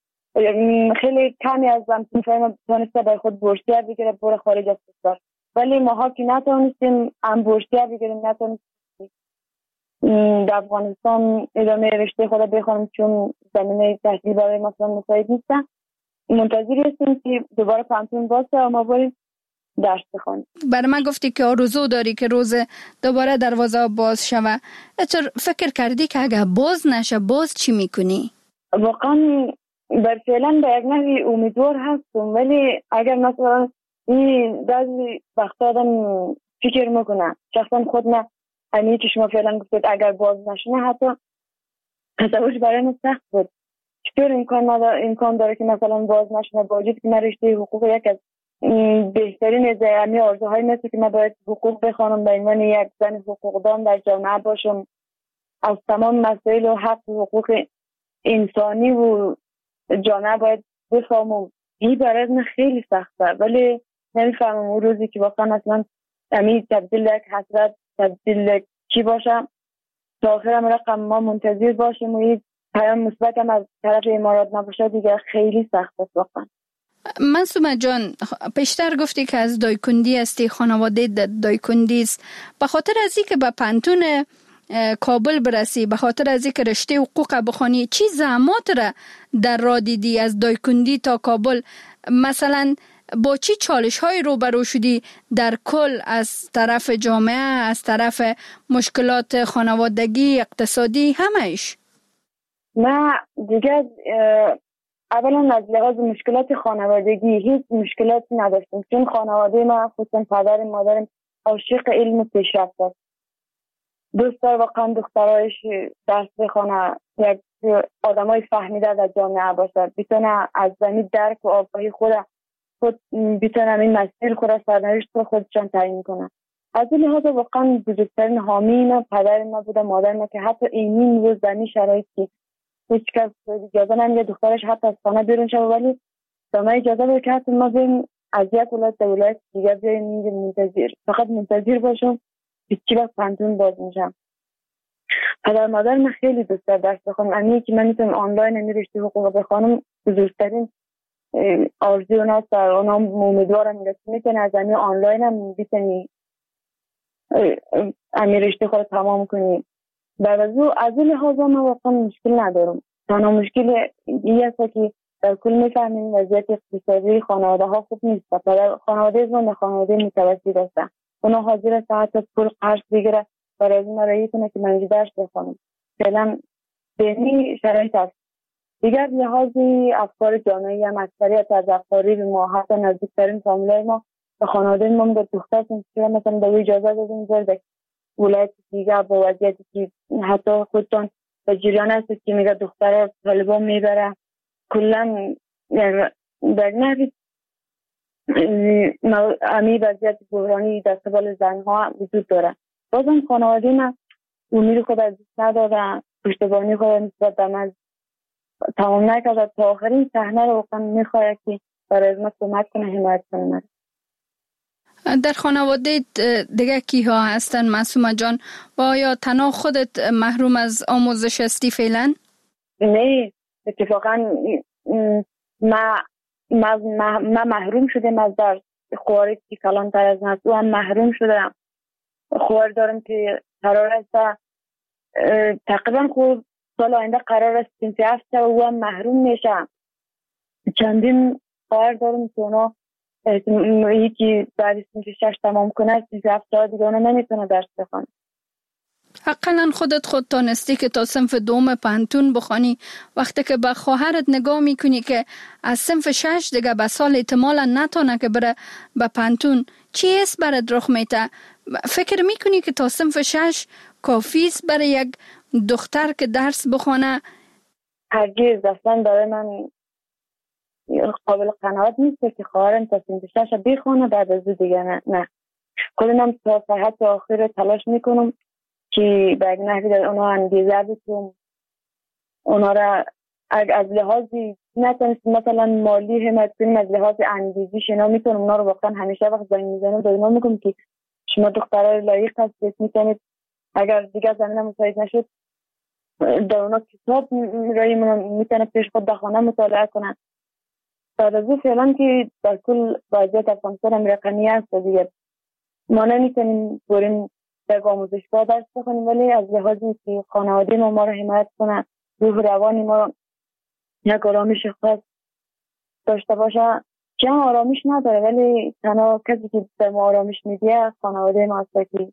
خیلی کمی از همسنفیای ما تونسته برای خود بورسیه بگیره بره خارج از کشور، ولی ماها که نتونستیم هم بورسیه بگیریم، نتونستیم در افغانستان ادامه رشته خود بخونیم چون زمینه تحصیل برای مثلا مساعد نیستن. منتظر هستیم که دوباره پانتون باشه و ما بریم درس بخونیم. برای من گفتی که آرزو داری که روز دوباره دروازه باز شوه. فکر کردی که اگه باز نشه باز چی میکنی؟ واقعا بر فعلا به یک نوعی امیدوار هستم، ولی اگر مثلا این بعضی وقتا آدم فکر میکنه شخصا خود نه همین که شما فعلا گفتید اگر باز نشونه حتی تصورش برای من سخت بود. چطور امکان داره که مثلا باز نشونه، با وجود که من رشته حقوق یک از بهترین زمینه آرزوهای مثل که من باید حقوق بخوانم، به عنوان یک زن حقوقدان در جامعه باشم، از تمام مسائل و حق و حقوق انسانی و جامعه باید بفهمم. این برای من خیلی سخته، ولی نمیفهمم اون روزی که واقعا اصلا همین تبدیل یک حسرت تبدیل کی باشم تا آخرم رقم ما منتظر باشیم و این پیام مثبت هم از طرف امارات نباشه دیگه خیلی سخت است واقعا. معصومه جان، پیشتر گفتی که از دایکندی هستی، خانواده دایکندی است. به خاطر از اینکه به پانتون کابل برسی، به خاطر از اینکه رشته حقوق بخوانی، چی زحمات را در راه دیدی از دایکندی تا کابل؟ مثلا با چی چالش های روبرو شدی در کل از طرف جامعه، از طرف مشکلات خانوادگی، اقتصادی، همهش؟ نه دیگه اولا از لحاظ مشکلات خانوادگی هیچ مشکلاتی نداشتم، چون خانواده ما خصوصا پدر مادرم عاشق علم و پیشرفت است. دوست داره واقعا دخترایش درس بخونه، یک آدمای فهمیده در جامعه باشه، بتونه از زمین درک و آگاهی خود بتونم این مسیر خود را سرنوشت رو خودشان تعیین کنن. از این لحاظ واقعا بزرگترین حامی ما پدر ما بوده، مادر ما که حتی اینین روز زمین شرایطی هیچ کس اجازه نمیده دخترش حتی از خانه بیرون شد، ولی ما اجازه بود که حتی ما بریم از یک ولایت به ولایت دیگه بیاییم اینجا منتظر، فقط منتظر باشم که چی وقت پانتون باز میشم. پدر مادر من خیلی دوست داره درس بخونم، همین که من میتونم آنلاین رشته حقوق بخونم بزرگترین آرزوی اوناست. اونا امیدوارم که میتونی از همین آنلاین هم بتونی همین رشته خود تمام کنی. بعد از اون لحاظ من واقعا مشکل ندارم. تنها مشکل این است که در کل میفهمیم وضعیت اقتصادی خانواده ها خوب نیست. خانواده من خانواده متوسط است. اونا حاضر است حتی پول قرض بگیره برای از این رایی کنه که من درس بخونم. فعلا به این شرایط است. دیگر لحاظی افکار جامعه هم اکثریت از اقارب ما حتی نزدیکترین فامیلای ما به خانواده ما به دختر که مثلا به اجازه دادیم در ولایت دیگه با وضعیتی که حتی خودتان به جریان است که میگه دخترها طالبان میبره کلا در نحوی امی وضعیت بحرانی در قبال زنها وجود داره. بازم خانواده ما امید خود از دست نداره، پشتیبانی خود نسبت به من تمام نکرده. تا آخرین صحنه رو واقعا میخواد که برای از ما کمک کنه، حمایت کنه. در خانواده دیگه کی ها هستن معصومه جان؟ و آیا تنها خودت محروم از آموزش هستی فعلا؟ نه، اتفاقا ما محروم شدم از درس. خواهرت که کلانتر از من او هم محروم شدم. خواهر دارم که قرار است تقریبا خود سال آینده قرار است صنف 7 و او هم محروم میشه. چندین خواهر دارم که اونا یکی بعد صنف 6 تمام کنه صنف 7 دیگه اونا نمیتونه درس بخونه. حقا خود تانستی که تا صنف 2 پانتون بخوانی، وقتی که به خواهرت نگاه میکنی که از صنف 6 دیگه به سال احتمالا نتونه که بره به پانتون، چی است برات رخ میته؟ فکر میکنی که تا صنف 6 کافی است برای یک دختر که درس بخونه؟ هرگز، اصلا برای من قابل قناعت نیست که خواهرم تا صنف 6 بخونه بعد از دیگه نه. خودم تا صحت آخر تلاش میکنم که به یک نحوی در اونا انگیزه بتونم اونا را از لحاظی نتونستیم مثلا مالی حمایت کنیم، از لحاظ انگیزی شنا میتونم اونا رو واقعا همیشه وقت زنگ میزنم به اونا میگم که شما دخترای لایق هستید، میتونید اگر دیگه زمینه مساعد نشد در اونا کتاب رایی میتونه پیش خود بخونه مطالعه کنن. بعد از اون فعلا که در کل وضعیت افغانستان هم رقمی هست دیگه ما نمیتونیم بریم در آموزشگاه درس بخونیم، ولی از لحاظی که خانواده ما رو حمایت کنه، روح روانی ما یک آرامش خاص داشته باشه که هم آرامش نداره ولی تنها کسی که به ما آرامش میده خانواده ما هست. که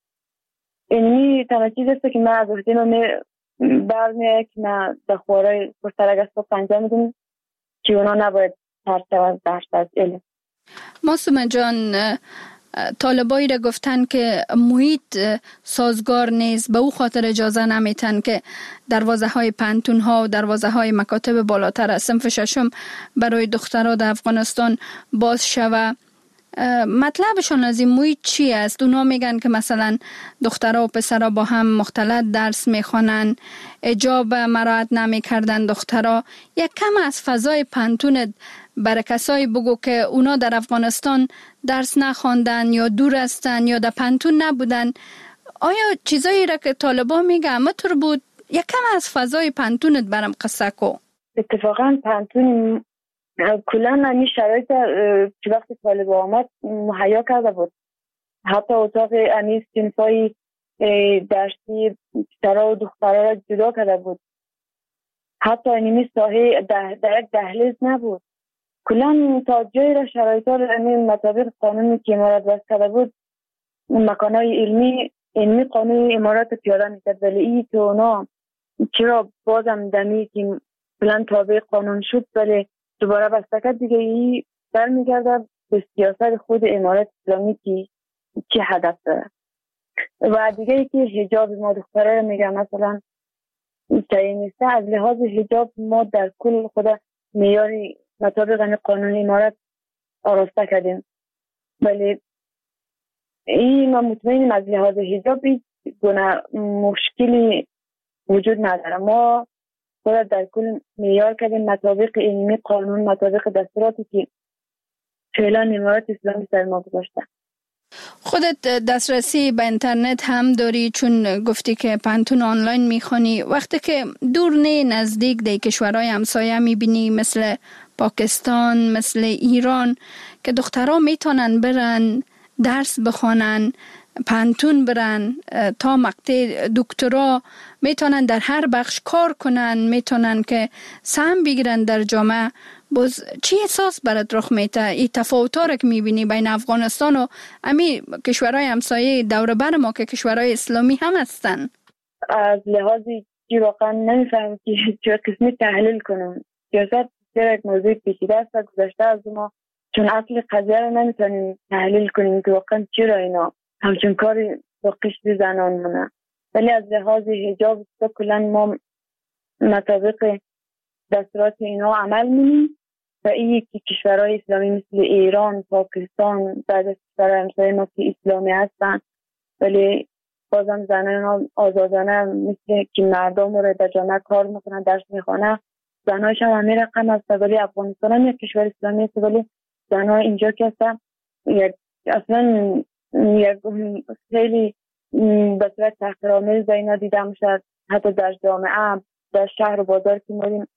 اینی تنها چیز است که من از عهده ما برمیه که من در خوارای پرسرک از صبح انجام میدیم که اونا نباید ترس از درس از علم. معصومه جان، طالبایی را گفتن که محیط سازگار نیست، به او خاطر اجازه نمیتن که دروازه های پانتون ها و دروازه های مکاتب بالاتر از صنف 6 برای دخترها در افغانستان باز شوه. مطلبشان از این محیط چی است؟ اونا میگن که مثلا دخترها و پسرها با هم مختلط درس میخوانن، حجاب مراعات نمیکردن دخترها. یک کم از فضای پانتون برای کسایی بگو که اونا در افغانستان درس نخواندن یا دور هستن یا در پانتون نبودن. آیا چیزایی را که طالبان میگه همه طور بود؟ یک کم از فضای پانتونت برام قصه کو. اتفاقا پانتون کلا نمی شرایط که وقتی طالبان آمد مهیا کرده بود. حتی اتاق امی صنفای درسی پسرها و دخترها را جدا کرده بود. حتی اینمی ساحه در یک دهلیز نبود. کلا تا جایی را شرایط ها مطابق قانونی که امارات وضع کرده بود مکانهای علمی قانون امارات پیاده میکرد، ولی این که اونا چرا بازم دمی که کلا تابع قانون شد ولی دوباره بسته کرد دیگه، این برمیگرده به سیاست خود امارات اسلامی که چه هدف داره. و دیگه ای که حجاب ما دختره رو میگم مثلا صحیح نیست. از لحاظ حجاب ما در کل خود معیاری مطابق قانون امارات آراسته کردیم، ولی این ما مطمئنیم از لحاظ حجاب گونه مشکلی وجود نداره. ما خود در کل معیار کردیم مطابق علمی قانون، مطابق دستوراتی که فعلا امارات اسلامی سر ما گذاشته. خودت دسترسی به اینترنت هم داری چون گفتی که پانتون آنلاین میخونی. وقتی که دور نه نزدیک در کشورهای همسایه میبینی مثل پاکستان، مثل ایران که دخترها میتونن برن درس بخوانن، پانتون برن تا مقطع دکترا، میتونن در هر بخش کار کنن، میتونن که سهم بگیرن در جامعه. باز چی احساس برات رخ میده این تفاوت‌ها رو که میبینی بین افغانستان و امی کشورهای همسایه دور بر ما که کشورهای اسلامی هم هستن؟ از لحاظی که واقعا نمیفهم که چه قسمی تحلیل کنم. سیاست یک موضوع پیچیده است و گذشته از ما، چون اصل قضیه رو نمیتونیم تحلیل کنیم که واقعا چرا اینا همچون کاری با قشر زنان مونه. ولی از لحاظ حجاب کلا ما مطابق دستورات اینا عمل می‌کنیم و این که کشورهای اسلامی مثل ایران، پاکستان، بعد از کشورهای همسایه ما که اسلامی هستن ولی بازم زنان آزادانه مثل که مردم رو در جامعه کار میکنن، درس میخوانن، زنهاش هم همین رقم هست. ولی افغانستان هم یک کشور اسلامی است ولی زنها اینجا که هستن اصلا خیلی به صورت تحقیرآمیز به اینا دیده میشه. حتی در جامعه، در شهر و بازار که میریم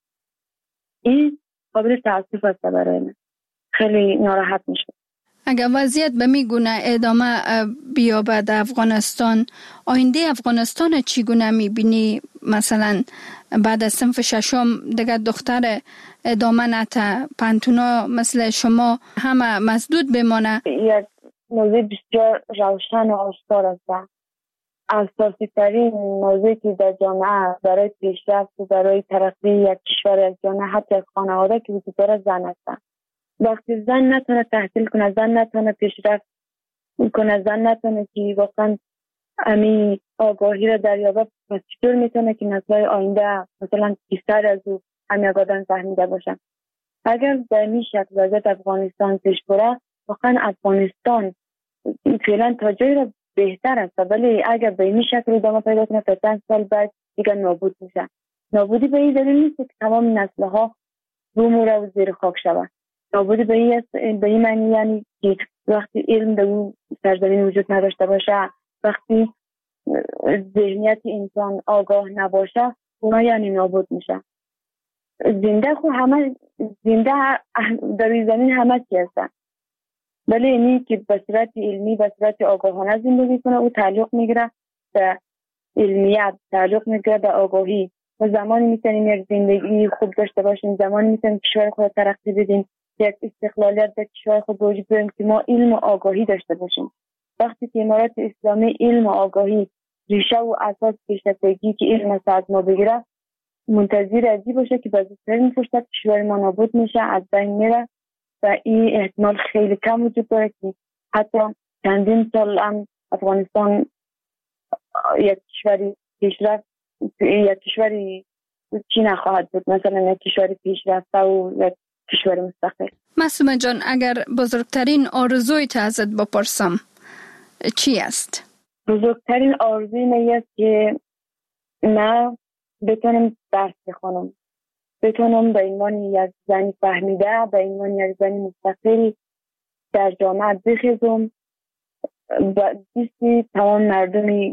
این قابل تاسف است برای من. خیلی ناراحت میشه. اگر وضعیت به میگونه ادامه بیابد در افغانستان، آینده افغانستان چیگونه میبینی؟ مثلا بعد از صنف ششم دیگه دختر ادامه نته، پانتونا مثل شما همه مسدود بمانه؟ یک موضوع بسیار روشن و آشکار است. اساسی ترین موضوعی که در جامعه برای پیشرفت و برای ترقی یک کشور، یک جامعه، حتی یک خانواده که وجود داره زن هستن. وقتی زن نتونه تحصیل کنه، زن نتونه پیشرفت کنه، زن نتونه که واقعا امی آگاهی را دریابه، پس چطور میتونه که نسل‌های آینده مثلا بیشتر از او همی آگاهی فهمیده باشن؟ اگر به این شکل وضعیت افغانستان پیش بره، واقعا افغانستان فعلا تا جایی را بهتر است، ولی اگر به این شکل ادامه پیدا کنه تا چند سال بعد دیگه نابود میشه. نابودی به این دلیل نیست که تمام نسل‌ها بمیره و زیر خاک شود. نابودی به این معنی یعنی که وقتی علم در اون سرزمین وجود نداشته باشه، وقتی ذهنیت انسان آگاه نباشه، اونا یعنی نابود میشه. زنده خو همه زنده در این زمین همه چی هستن، ولی اینی که به صورت علمی، به صورت آگاهانه زندگی کنه، او تعلق میگیره به علمیت، تعلق میگیره به آگاهی. و زمانی میتونیم یک زندگی خوب داشته باشیم، زمانی میتونیم کشور خود ترقی بدیم، یک استقلالیت در کشور خود وجود بیاریم که ما علم و آگاهی داشته باشیم. وقتی که امارات اسلامی علم و آگاهی ریشه و اساس پیشرفتگی که علم است از ما بگیره، منتظر ازی باشه که بزرگترین فرصت کشور ما نابود میشه، از بین میره و این احتمال خیلی کم وجود داره که حتی چندین سال هم افغانستان یک کشوری پیشرفت، یک کشوری چی نخواهد بود، مثلا یک کشوری پیشرفته و یک کشور مستقل. معصومه جان، اگر بزرگترین آرزویت ازت بپرسم چی است؟ بزرگترین آرزوی من است که من بتونم درس بخونم، بتونم به عنوان یک زنی فهمیده، به عنوان یک زنی مستقل در جامعه بخیزم و دیستی تمام مردمی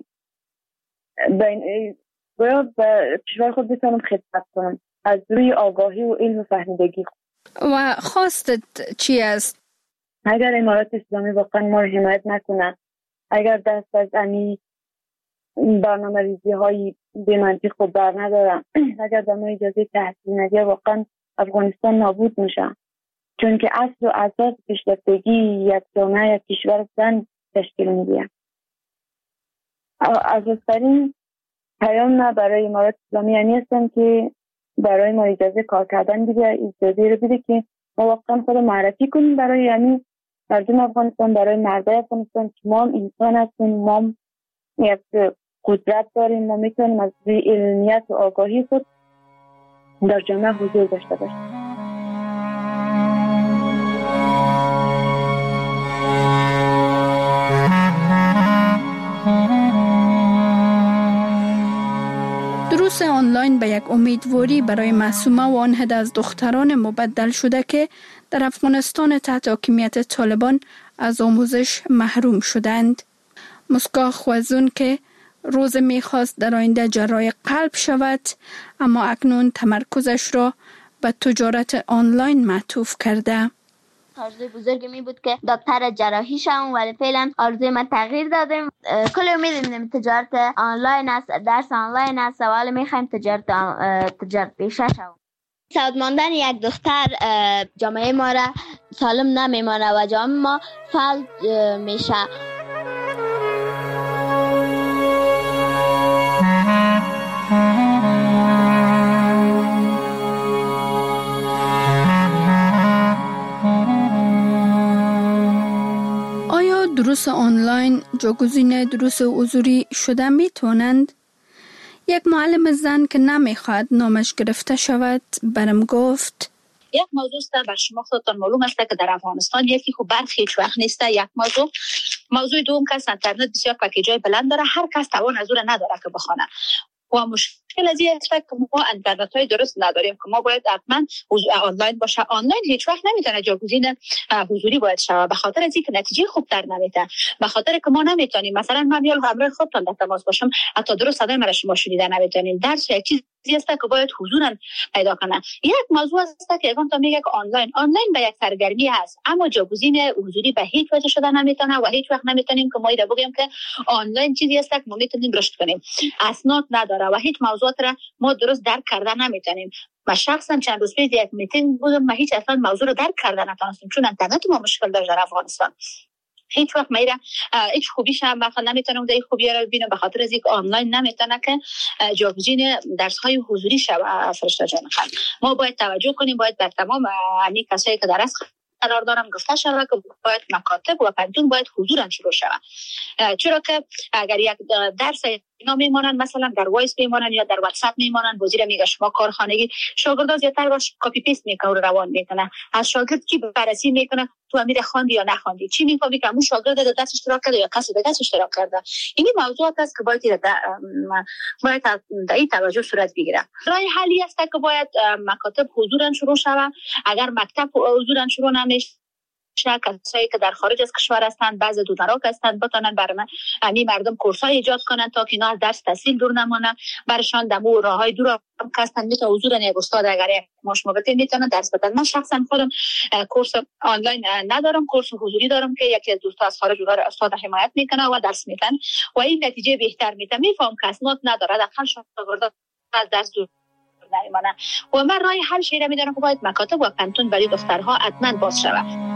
باید به کشور خود بتونم خدمت کنم از روی آگاهی و علم و فهمیدگی. و خواستت چی است؟ اگر امارات اسلامی واقعا ما رو حمایت نکنه، اگر دست از امی برنامه ریزی های به منطق و بر ندارم، اگر به ما اجازه تحصیل نده، واقعا افغانستان نابود میشه. چون که اصل و اساس پیشرفتگی یک جامعه، یک کشور زن تشکیل میده. اساس‌ترین پیام من برای امارات اسلامی یعنی هستم که برای ما اجازه کار کردن بده، اجازه رو بده که ما واقعا خود معرفی کنیم برای یعنی مردم افغانستان، برای مردای افغانستان که ما هم انسان هستیم، ما هم یک قدرت داریم، ما میتونیم از روی علمیت و آگاهی خود در جامعه حضور داشته باشیم. دروس آنلاین به یک امیدواری برای معصومه و آن عده از دختران مبدل شده که در افغانستان تحت حاکمیت طالبان از آموزش محروم شدند. مسکا خوازون که روز میخواست در آینده جراح قلب شود، اما اکنون تمرکزش را به تجارت آنلاین معطوف کرده. آرزوی بزرگی می بود که دکتر جراحی شوم، ولی فعلا آرزوی من تغییر دادم. کل امید داریم تجارت آنلاین است، درس آنلاین است، ولی میخوایم تجارت پیشه شوم. سعادت ماندن یک دختر جامعه ما را سالم نمیمانه و جامعه ما فلج میشه. آیا دروس آنلاین جایگزین دروس حضوری شده میتونند؟ یک معلم زن که نمیخواد نامش گرفته شود برم گفت یک موضوع است بر شما خودتان معلوم است که در افغانستان یکی خوب برق هیچ وقت نیست. یک موضوع دوم که اینترنت بسیار پکیجای بلند داره، هر کس توان از اون نداره که بخونه و مشکل از این است که ما اینترنت های درست نداریم که ما باید حتما آنلاین باشه. آنلاین هیچ وقت نمیتونه جایگزین حضوری باید شود، به خاطر از اینکه نتیجه خوب در نمیده، به خاطر که ما نمیتونیم مثلا من یا همراه خودتان در تماس باشم حتی درست صدای مرا شما شنیده نمیتونیم. درس یک چیزی است که باید حضورا پیدا کنه. یک موضوع است که اون تا میگه که آنلاین به یک سرگرمی هست، اما جایگزین حضوری به هیچ وجه شده نمیتونه و هیچ وقت نمیتونیم که ما اینا بگیم که آنلاین چیزی است که ما میتونیم رشد کنیم. اسناد نداره و هیچ موضوعات را ما درست درک کرده نمیتونیم. من شخصا چند روز پیش یک میتینگ بودم، من هیچ اصلا موضوع رو درک کرده نتونستم چون اینترنت ما مشکل داشت در افغانستان. هیچ وقت میره هیچ خوبیش هم مثلا نمیتونم در خوبی رو ببینم به خاطر از اینکه آنلاین نمیتونه که جایگزین درس های حضوری شود. فرشته جان خانم، ما باید توجه کنیم، باید بر تمام این کسایی که درس قرار دارم گفته شود که باید مکاتب و پنتون باید حضورا شروع شود، چرا که اگر یک درس اینا میمونن مثلا در وایس میمونن یا در واتساپ میمونن، وزیر میگه شما کارخانگی شاگرد زیادتر باش کپی پیست میکنه و روان میکنه. از شاگرد کی بررسی میکنه تو امیر خواندی یا نخواندی، چی میفهمی که اون شاگرد در درس اشتراک کرده یا کسی دیگه اشتراک کرده. این موضوعات است که باید در این توجه صورت بگیره. راه حلی است که باید مکاتب حضورا شروع شود. اگر مکتب حضورا شروع نمیشه، کسایی که در خارج از کشور هستند، بعضی دونراک هستند، بتونن برای مردم کورس‌های ایجاد کنن تا که اینا از درس تحصیل دور نمونن، برشان دمو راههای دور هم هستند میتونه حضور یک استاد اگر ماش موقتی میتونه درس بدن. من شخصا خودم کورس آنلاین ندارم، کورس حضوری دارم که یکی از دوستا از خارج اونها استاد حمایت میکنه و درس میدن و این نتیجه بهتر میده. میفهم که اسناد نداره داخل شاگردا از درس دور نمیمونن و من راه حل شیره میدونم که باید مکاتب و پنتون برای دخترها حتما باز شود.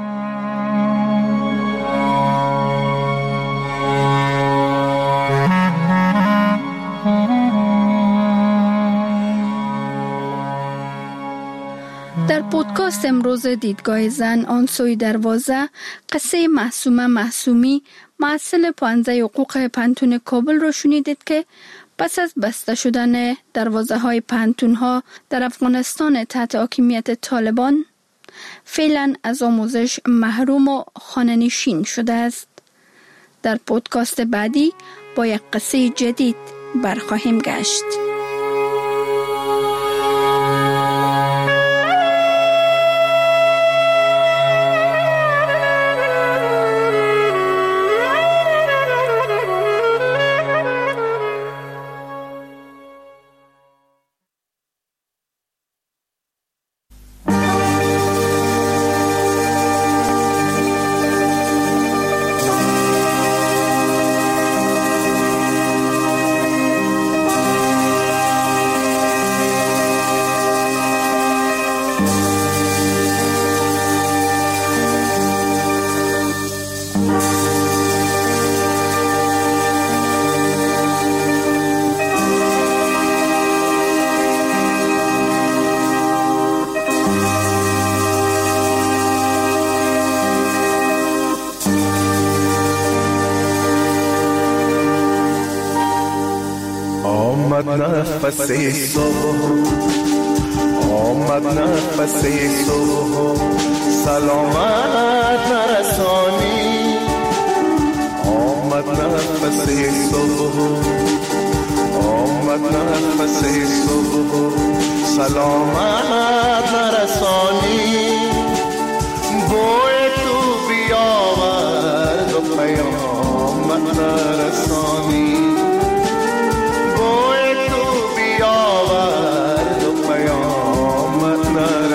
در پودکاست امروز دیدگاه زن آن سوی دروازه قصه معصومه معصومی معسل پانزه حقوق پنتون کابل رو شنیدید که پس از بسته شدن دروازه های پنتون ها در افغانستان تحت حاکمیت طالبان فعلا از آموزش محروم و خانه‌نشین شده است. در پودکاست بعدی با یک قصه جدید برخواهیم گشت. نفس صبح آمد نفس صبح سلامت نرسانی آمد نفس صبح آمد نفس صبح سلامت نرسانی بوی تو بیاورد و پیامت نرسانی آورد و پیامت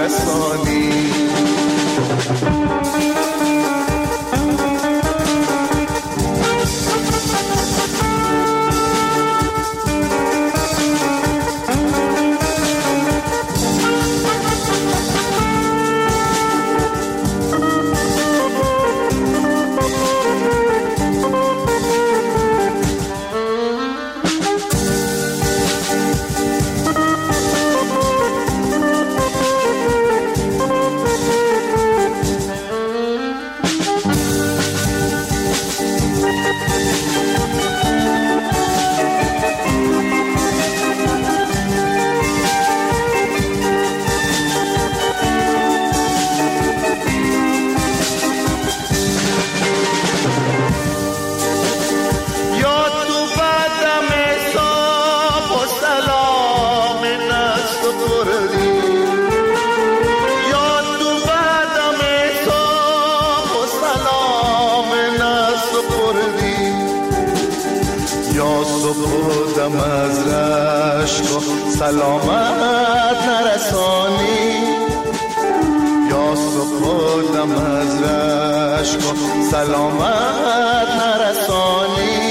یا صبح و دم از رشک و سلامت نرسانی، یا صبح و دم از رشک و سلامت نرسانی.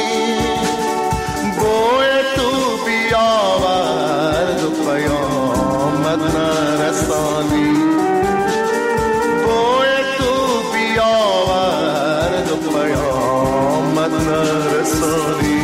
بوی تو بیاورد و پیامت نرسانی، بوی تو بیاورد و پیامت نرسانی.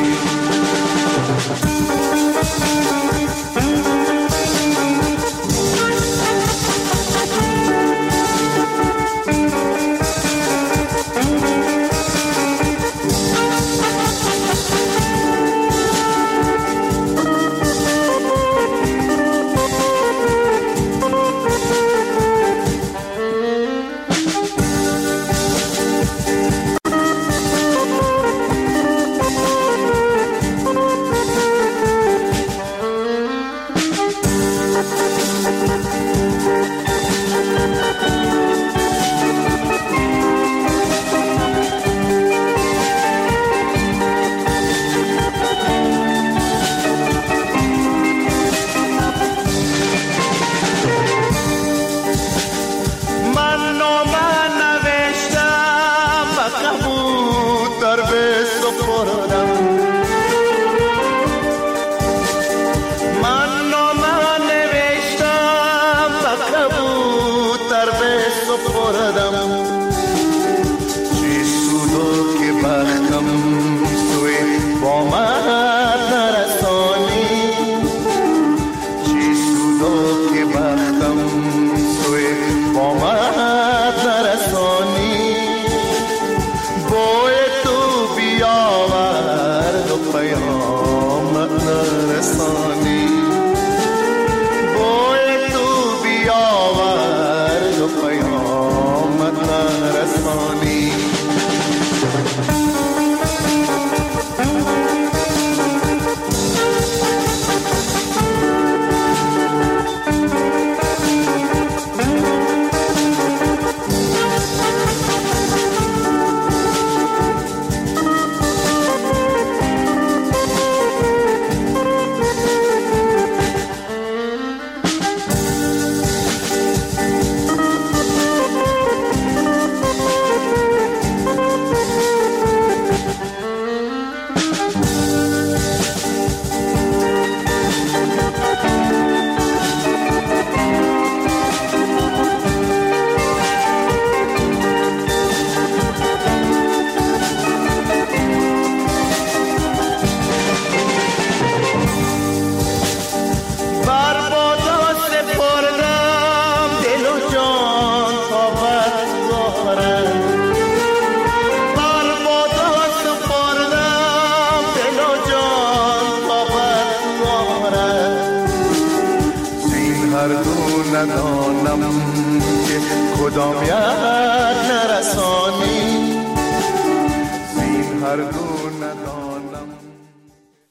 ندانم که کدام یک نرسانی، زین هر دو